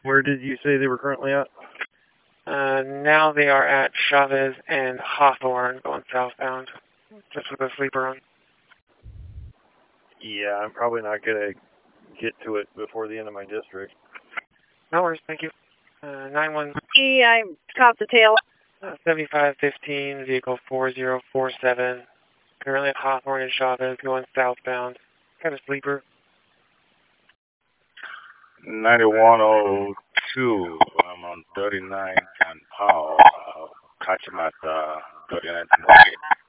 Where did you say they were currently at? Now they are at Chavez and Hawthorne going southbound, just with a sleeper on. Yeah, I'm probably not going to get to it before the end of my district. No worries, thank you. 9-1. I caught the tail. 7515, vehicle 4047. Currently at Hawthorne and Chavez going southbound. Got a sleeper. 9102. I'm on 39th and Powell. I'll catch him at 39th and Market.